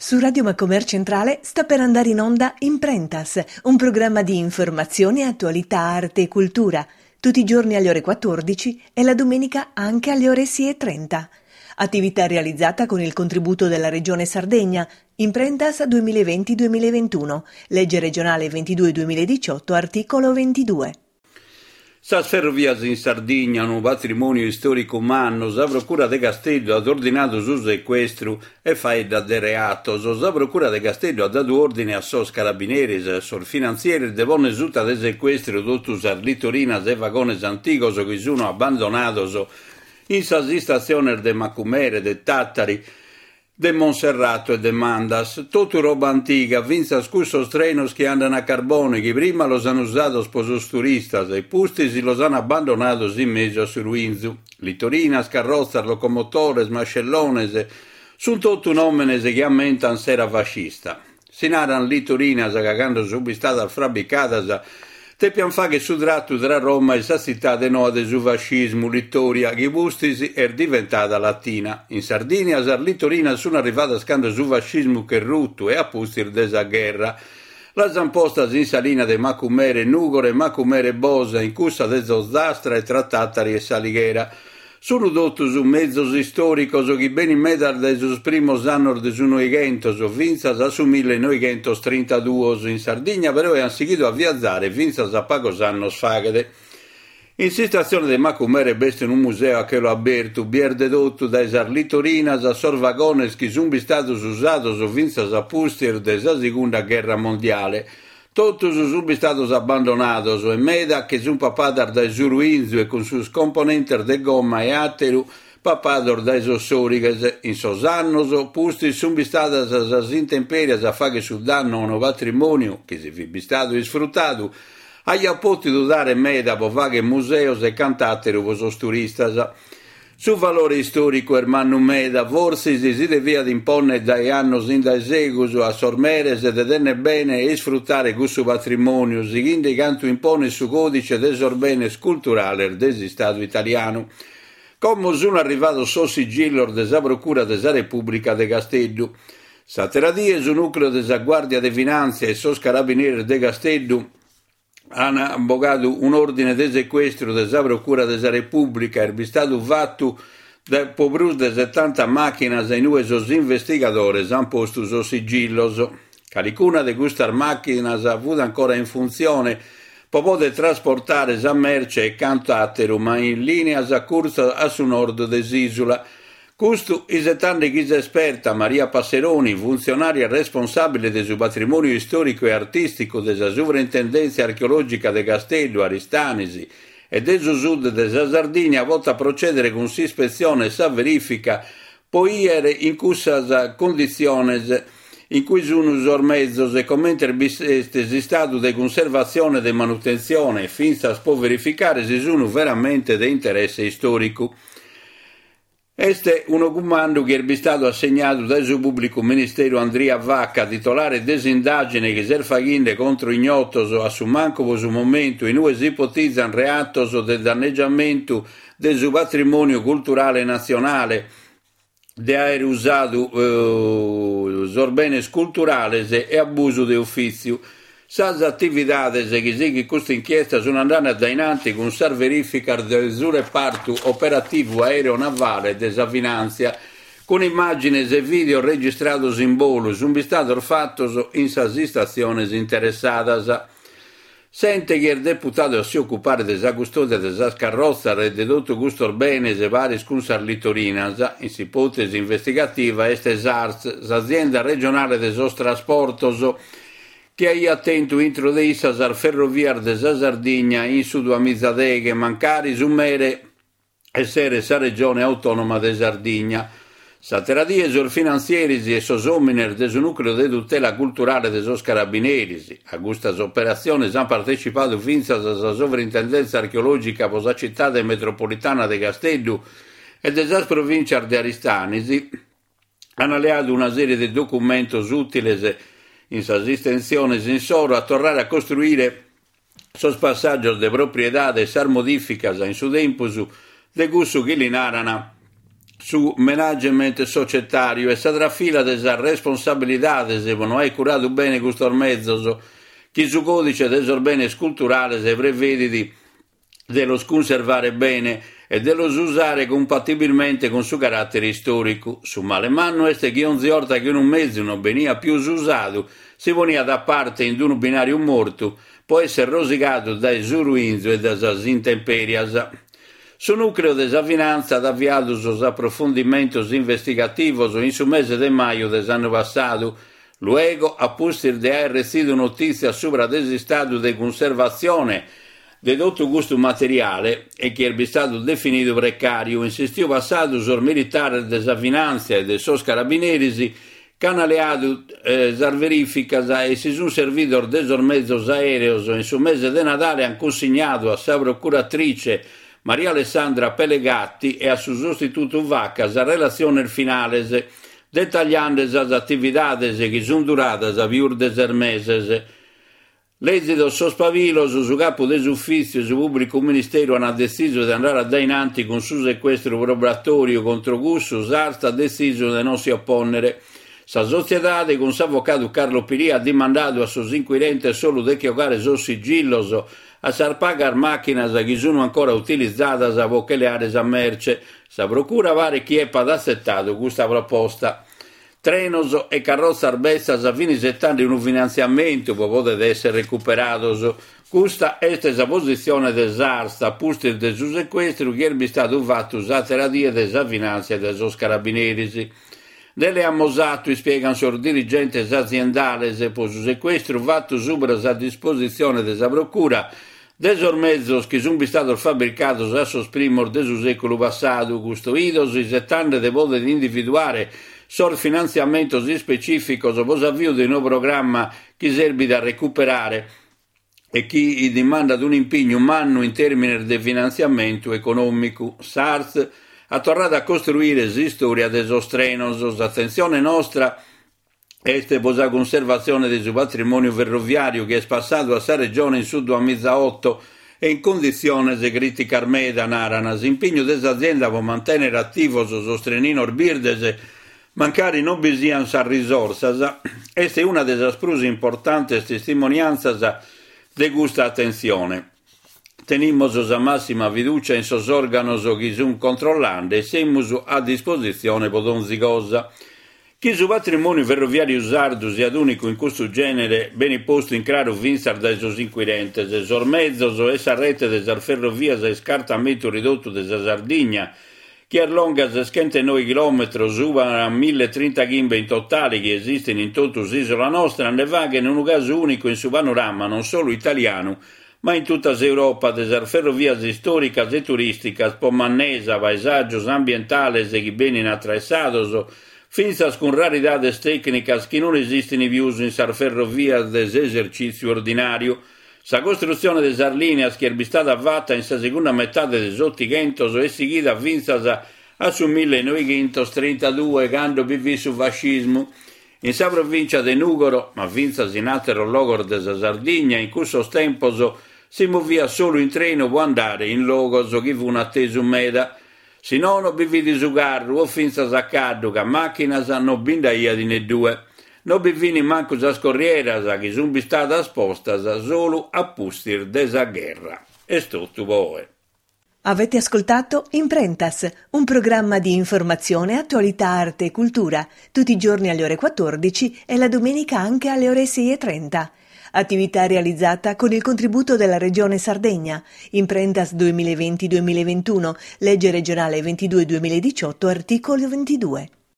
Su Radio Macomer Centrale sta per andare in onda Imprentas, un programma di informazione, attualità, arte e cultura, tutti i giorni alle ore 14 e la domenica anche alle ore 6:30. Attività realizzata con il contributo della Regione Sardegna, Imprentas 2020-2021, legge regionale 22-2018, articolo 22. Sas ferrovias in Sardegna, un patrimonio storico umano, sa procura de Castello ha ordinato su sequestro e faedda de reatos. Sa procura de Castello ha dato ordine a sos carabineris e sos finanzieri de ponere sutta de sequestro totus as litorinas e vagones antigos che sono abbandonados in sas stazioni de Macumere, de Tattari, de Monserrato e de Mandas, tutto roba antica, vinza scussos trenos che andano a carbone, che prima los hanno usados por sus turistas, e pustis los hanno abbandonados in mezzo a su ruinzu. Litorinas, carrozzas, locomotores, mascellones, sun tutto nomenes che ammentan sera fascista. Si naran litorinas cagando subistadas frabicadas, te pian fa che su tratto tra Roma e sa città de noa de su fascismo, Littoria, che bustis è diventata latina. In Sardegna, sar litorina sono arrivata scando su fascismo che rutto e a pustir de sa guerra. La zampostas in salina de Macumere, Nugore, Macumere Bosa, in cussa de Zozdastra e tra Tattari e Salighera. Sono dotus un mezzos istoricos che ben in medal de sus primos annos de su noigentos, vinzas a su 1932 in Sardegna, però è ansichito a viazzare vinzas a pagos annos fagede. In stazione de Macumere beste in un museo a che lo aberto, bierde dotto dai sarlitorinas a sorvagones che son bistatus usados o vinzas a pustir de sa seconda guerra mondiale. Totus sono stati abbandonados e meda che sono papadar dai ruinzu e con sus componentes de gomma e atteru papador dai ossoriges in sos annos pusti sono stadas as intemperias a fare sul danno a un patrimonio che si vi stato sfruttato agli potuto dare meda po vaghe museos e cantatteru vos turistas. Su valore storico ermannu meda, forse si devia d'imponne dai annos in dai segus a sormeres ed edenne bene e sfruttare questo patrimonio, seguendo quanto impone su codice des orbenes culturale del Stato italiano. Come sono arrivato so sigillo della procura della Repubblica de Castello. Sateradie su nucleo della Guardia de Finanza e sos carabinieri de Castello hanno abbogato un ordine di sequestro della Procura della Repubblica e stato fatto da pobrus de 70 macchinas e noi sos investigadores han posto sos sigillos. Calicuna de queste macchinas ha avuto ancora in funzione per poter trasportare sa merce e cantatteru, ma in linea a corsa a su nord desisola. Custu isetande chisa esperta Maria Passeroni, funzionaria responsabile del suo patrimonio storico e artistico della Sovrintendenza Archeologica de Castello, Aristanisi, e del sud della Sardegna, volta a procedere con s'ispezione e sa verifica, poi era in cussas condizioni in cui sono sormezzos e commenter bisesti stato di conservazione e di manutenzione, finza può verificare se sono veramente di interesse storico. Este un comando che è stato assegnato dal suo pubblico ministero Andrea Vacca, titolare desindagine che ser faghinde contro ignotos a su manco su momento in cui si ipotizzano reatos del danneggiamento del suo patrimonio culturale nazionale, de aver usato sorbenes culturales e abuso di ufficio. Sas attivitades che segui questa inchiesta sono andate dainanti con sar verifica del suo reparto operativo aeronavale della Finanza con immagini e video registrados in volo sono stati fatti in sas stazioni interessadas. Sente che il deputato si occupare della custodia della carrozza e di tutto questo orbenes e vari scunsar litorinas, in ipotesi investigativa este SARS, l'azienda regionale de sos trasportos, che hai attento introdeissa sar ferroviar de sa Sardegna in su dua mizadeghe mancari su mere essere sa regione autonoma de Sardegna. Sateradie sor finanzieris e sos ominer de su nucleo de tutela culturale de sos carabineris. A questas operazioni han partecipato finza sa sovrintendenza archeologica po sa città metropolitana de Castello e de sa provincia de Aristanisi. Han alleato una serie di documentos utiles in sas estensiones in soro a tornare a costruire sos passaggios de propriedades sar modificas in su tempus de gussu che li narana su management societario e sa trafila desa responsabilidades e non hai curato bene questo mezzo chi su codice desor bene culturale se prevedi dello conservare bene e dello usare compatibilmente con suo carattere storico. Su male manno este che ogni volta che un mezzo non venia più usato si ponia da parte in un binario morto può essere rosicato dai ruinzo e das intemperias. Su nucleo della finanza ha avviato sus approfondimentos investigativos in su mese de maio dell'anno passato. Luego, a pustir de aver recibido notizia sopra del stato di conservazione di tutto questo materiale e che è stato definito precario, insistiu passato sul militare della finanza e dei sos carabinieri canaleato verificas e si sono servito desor mezzo aereos in su mese de Natale han consegnato a sa procuratrice Maria Alessandra Pelegatti e a su sostituto Vaccas a relazione finales dettagliando le attività che sono durate a più di 6 mesi. L'esito sospavilo su capo dell'ufficio su pubblico ministero hanno deciso di andare davanti con su sequestro probatorio contro Gusso, Sarst ha deciso di non si opponere. Sa società con s'avvocato Carlo Piria ha demandato a suo inquirente solo di chiocare suo sigillo a sarpagar macchine che sono ancora utilizzate a vocaleare a merce. Sa procura pare chi è padassettato questa proposta. Trenos e carrozza arbessa a fine settando in un finanziamento può poter essere recuperato. Questa è la posizione del SARS a pustir del suo sequestro che è stato fatto usate la dia della finanza e dei suoi carabinieri. Delle ammosato spiegano sul dirigente aziendale se per su sequestro fatto subra a disposizione della procura desor mezzos che sono stati fabbricati a sosprimor del secolo passato costruidos i 70 de poter individuare sul finanziamento specifico dopo l'avvio di un nuovo programma che serve da recuperare e chi demanda un impegno umano in termini di finanziamento economico. SARS ha tornato a costruire la storia dei sostrenos. L'attenzione nostra è per la conservazione del suo patrimonio ferroviario che è passato a sa regione in su 2008 e in condizioni di critica armeda naranas. Impegno dell'azienda per mantenere attivo il sostrenino Orbirdes mancare non bisian sa risorsa, è una delle spruse importanti testimonianze di questa attenzione. Tenimos la massima fiducia in sos organos che sono controllando e siamo a disposizione per ogni cosa. Chi su patrimonio ferroviario sardo sia unico in questo genere, bene posto in chiaro vinsar dai suoi inquirenti, se sor mezzo essa rete della ferrovia e scartamento ridotto della Sardegna, che allunga 69 km su a 1030 gimbe in totale che esistono in tutta l'isola nostra, ne vaga in un caso unico in su panorama non solo italiano, ma in tutta Europa, delle ferrovie storiche e turistiche, pomannesa, paesaggi ambientali e beni attraversados, finza con raridades tecnicas che non esistono più in sar ferrovia dell'esercizio ordinario. La costruzione delle linee che è stata fatta in sa seconda metà degli 800 è seguita vinza a su 1932 quando vivì su fascismo. In sa provincia di Nugoro, ma vinza in altro luogo della Sardegna, in questo tempo si muovia solo in treno può andare in logos che fu un atteso meda. Se non vividi su carro o finza a carduca, macchina non bindaia di ne due. Non bivini manco a scorriera che sono state esposte solo a pustir desa guerra. E tutto poi. Avete ascoltato Imprentas, un programma di informazione, attualità, arte e cultura, tutti i giorni alle ore 14 e la domenica anche alle ore 6:30. Attività realizzata con il contributo della Regione Sardegna. Imprentas 2020-2021, legge regionale 22-2018, articolo 22.